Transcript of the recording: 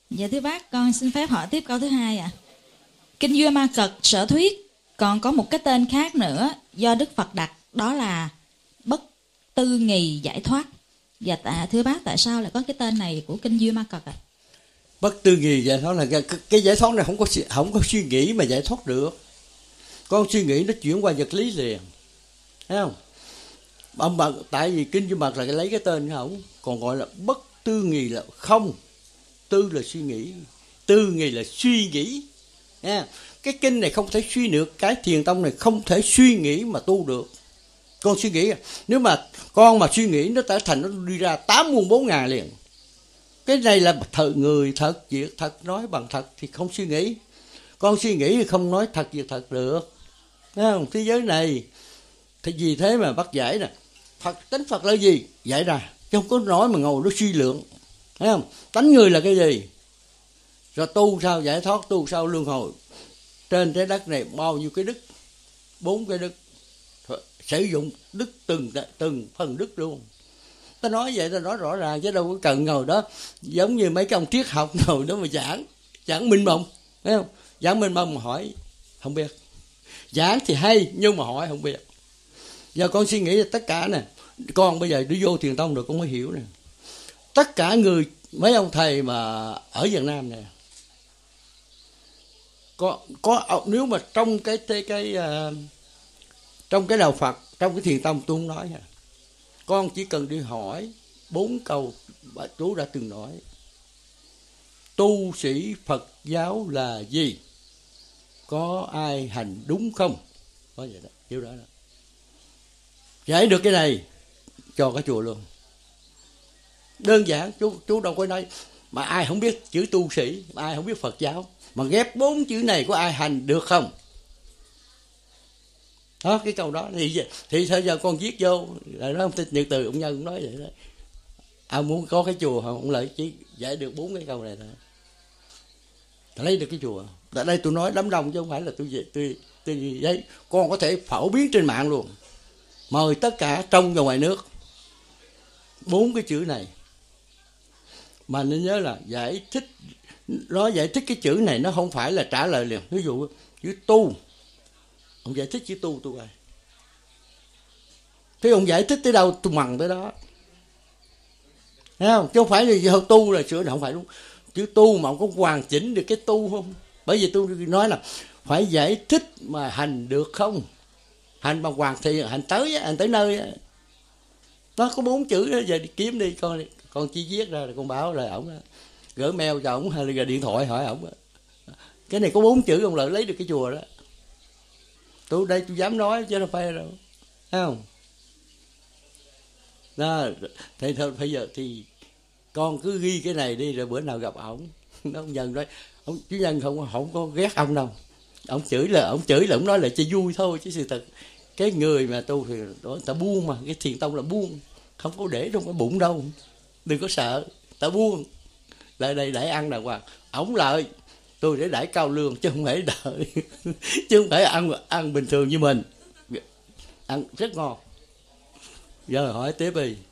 Dạ thưa bác, con xin phép hỏi tiếp câu thứ hai ạ. Kinh Duy Ma Cật Sở Thuyết còn có một cái tên khác nữa do Đức Phật đặt, đó là Bất Tư Nghì Giải Thoát. Dạ thưa bác, tại sao lại có cái tên này của Kinh Duy Ma Cật ạ? Bất tư nghì giải thoát là cái giải thoát này không có suy nghĩ mà giải thoát được. Con suy nghĩ nó chuyển qua vật lý liền, thấy không? Ông bà, tại vì Kinh Duy Mật là lấy cái tên không, còn gọi là bất tư nghì là không. Tư là suy nghĩ, tư nghì là suy nghĩ. Nha. Cái kinh này không thể suy được, cái thiền tông này không thể suy nghĩ mà tu được. Con suy nghĩ, nếu mà con mà suy nghĩ nó trở thành, nó đi ra 8 muôn 4 ngàn liền. Cái này là người thật, việc thật, nói bằng thật thì không suy nghĩ. Con suy nghĩ thì không nói thật việc thật được. Thấy không? Thế giới này thì vì thế mà bắt giải nè. Tánh Phật là gì? Giải ra, chứ không có nói mà ngồi nó suy lượng. Thấy không? Tánh người là cái gì? Rồi tu sao giải thoát, tu sao luân hồi. Trên trái đất này bao nhiêu cái đức? 4 cái đức. Sử dụng đức từng phần đức luôn. Ta nói vậy, ta nói rõ ràng chứ đâu có cần ngồi đó giống như mấy cái ông triết học ngồi đó mà giảng minh mông, thấy không? Giảng minh mông mà hỏi không biết, giảng thì hay nhưng mà hỏi không biết. Giờ con suy nghĩ là tất cả nè, con bây giờ đi vô thiền tông rồi con mới hiểu nè. Tất cả người, mấy ông thầy mà ở Việt Nam nè, có nếu mà trong trong cái đạo Phật, trong cái thiền tông tôi không nói nha. Con chỉ cần đi hỏi 4 câu bà chú đã từng nói. Tu sĩ Phật giáo là gì? Có ai hành đúng không? Có vậy đó, hiểu đó. Giải được cái này cho cả chùa luôn. Đơn giản, chú đâu có nói mà ai không biết chữ tu sĩ, mà ai không biết Phật giáo, mà ghép 4 chữ này có ai hành được không? Đó, cái câu đó thì sao giờ con viết vô là nó không thích Nhật Từ ông Nhân cũng nói vậy đó. Ông muốn có cái chùa ông lại chỉ giải được 4 cái câu này thôi, lấy được cái chùa. Tại đây tôi nói đám đông chứ không phải là tôi giấy. Con có thể phổ biến trên mạng luôn, mời tất cả trong và ngoài nước 4 cái chữ này. Mà nên nhớ là giải thích, nó giải thích cái chữ này nó không phải là trả lời liền. Ví dụ chữ tu, ông giải thích chữ tu tôi coi. Thế ông giải thích tới đâu tôi mằng tới đó. Thấy không? Chứ không phải là tu là sửa, không phải đúng. Chữ tu mà ông có hoàn chỉnh được cái tu không? Bởi vì tôi nói là phải giải thích mà hành được không? Hành bằng hoàn thì hành tới nơi á. Nó có 4 chữ đó, giờ đi kiếm đi con chỉ viết ra là con báo là ổng gửi mail cho ổng hay là điện thoại hỏi ổng. Cái này có 4 chữ ông lợi lấy được cái chùa đó. Tôi đây tôi dám nói chứ đâu phải đâu. Thấy không? Đó, thì thôi bây giờ thì con cứ ghi cái này đi, rồi bữa nào gặp ổng, ông Nhân nói, chú Nhân không có ghét ông đâu. Ông chửi là ông nói là cho vui thôi, chứ sự thật cái người mà tu thì đó, ta buông mà, cái thiền tông là buông, không có để trong cái bụng đâu. Đừng có sợ, ta buông. Lại đây để ăn đàng hoàng. Ổng lợi, tôi để đãi cao lương chứ không phải đợi chứ không phải ăn bình thường như mình. Ăn rất ngon. Giờ hỏi tiếp đi.